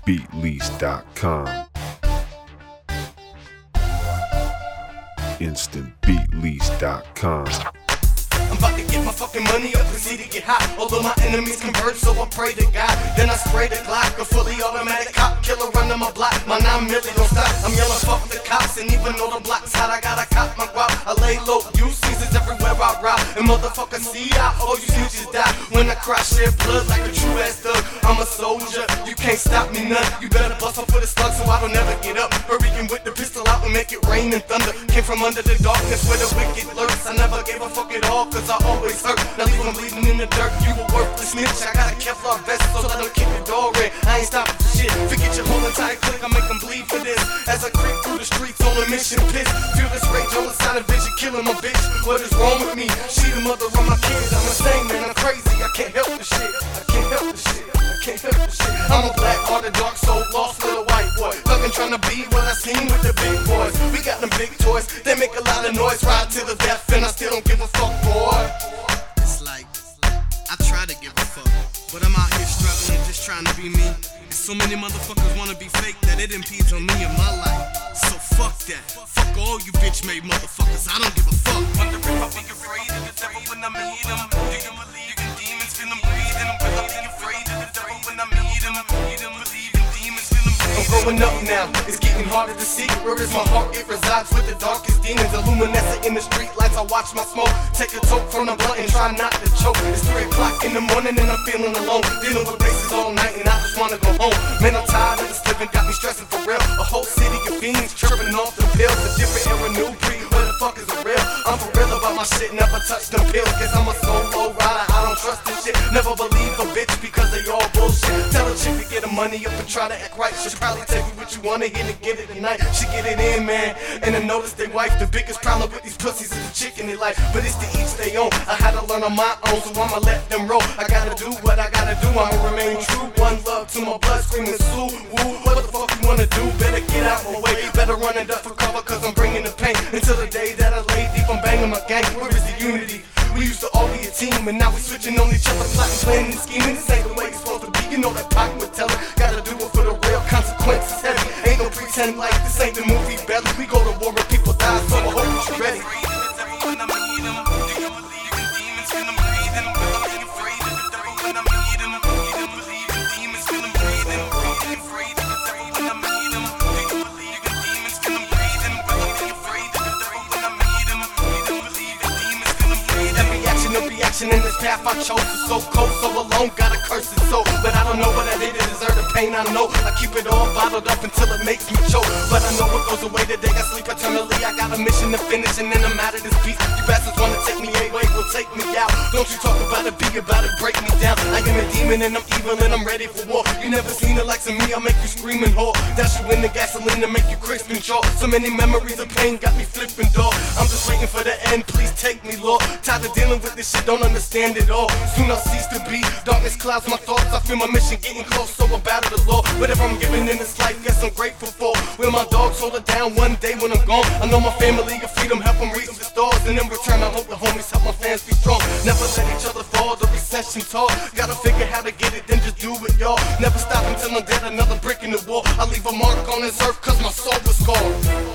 InstantBeatLease.com. InstantBeatLease.com. I'm about to get my fucking money up, proceed to get hot. Although my enemies convert, so I pray to God. Then I spray the Glock, a fully automatic cop killer running my block. My 9 milli don't stop. I'm yelling fuck the cops, and even though the block's hot, I gotta cop my guap. I lay low, you Caesars everywhere I rock. And motherfuckers see I all you snitches die. When I cry, shed blood like a true ass thug. I'm a soldier, you can't stop me none. You better bust off for the slug so I don't never get up. Hurrying with the pistol out and make it rain and thunder. Came from under the darkness where the wicked lurks. I never gave a fuck at all, cause I always hurt. Now leave them bleeding in the dirt, you a worthless snitch. I got a Kevlar vest so let them kick the door in. I ain't stopping for shit, forget your whole entire clique. I make them bleed for this. As I creep through the streets on a mission, piss. Feel this rage on the side of vision, killing my bitch. What is wrong with me? She the mother of my kids. I'm insane, man, I'm crazy. I can't help the shit. I can't help the shit. I can't help the shit. I'm a black hearted, dark soul, lost little white boy. Fucking trying to be what I seen with the big boys. We got them big toys, they make a lot of noise. Ride to the death and I still don't give a fuck, boy. It's like, I try to give a fuck, but I'm out here struggling, just trying to be me. And so many motherfuckers wanna be fake that it impedes on me and my life. So fuck that, fuck all you bitch made motherfuckers, I don't give a fuck. Wonder if I be afraid of the devil when I meet him. Do you believe in demons, feel them breathing? Will I be afraid of the devil when I meet him? Believe in demons, feel them breathing. I'm growing up now, it's getting harder to see. Where is my heart? It resides with the darkest demons. Illuminescent in the street lights, I watch my smoke. Take a toke from the blunt and try not to choke. It's 3 o'clock in the morning and I'm feeling alone. Dealing with bases all night and I just wanna go home. Man, I'm tired of this living, got me stressing for real. A whole city of fiends chirping off the pills. A different era, new breed, where the fuck is it real? I'm for real about my shit, never touch them pills. Guess I'm a solo rider, I don't trust this shit. Never believe a bitch because they all bullshit. Tell a chick to get her money up and try to act right. She'll probably tell you what you wanna hear to get it tonight. She get it in, man, and I notice they wife. The biggest problem with these pussies is the chick in their life. But it's to each their own, I had to learn on my own, so I'ma let them roll. I gotta do what I gotta do, I'ma remain true. One love to my blood, screaming Sue, woo. What the fuck you wanna do? Better get out my way, better run it up for cover, cause I'm bringing the pain. Until the day that I lay deep, I'm banging my gang. Where is the unity? We used to all be a team, and now we switching on each other, plotting, planning, and scheming. This ain't the way it's supposed to be, you know that Pac would tell it. Gotta do it for the real, consequences heavy. Ain't no pretend like this ain't the movie Belly. We go to war and people die, so I hope that you're ready. In this path I chose is so cold, so alone, got a cursed soul. But I don't know what I did to deserve the pain, I know. I keep it all bottled up until it makes me choke. But I know what goes away today, I sleep eternally. I got a mission to finish and then I'm out of this beast. You bastards wanna take me away, well take me out. Don't you talk about it, be about it, break me down. I am a demon and I'm evil and I'm ready for war. You never seen the likes of me, I'll make you scream and whore. Dash you in the gasoline and make you crisp and jaw. So many memories of pain got me flipping dog. I'm just waiting for the end, please take me, Lord. Tired of dealing with this shit, don't understand it all. Soon I'll cease to be. Darkness clouds my thoughts. I feel my mission getting close, so I battle the law. Whatever I'm giving in this life, yes, I'm grateful for. Will my dogs hold it down one day when I'm gone? I know my family of freedom, help them reach the stars. And in return, I hope the homies help my fans be strong. Never let each other fall, the recession tall. Gotta figure how to get it, then just do it, y'all. Never stop until I'm dead, another brick in the wall. I leave a mark on this earth, cause my soul was scarred.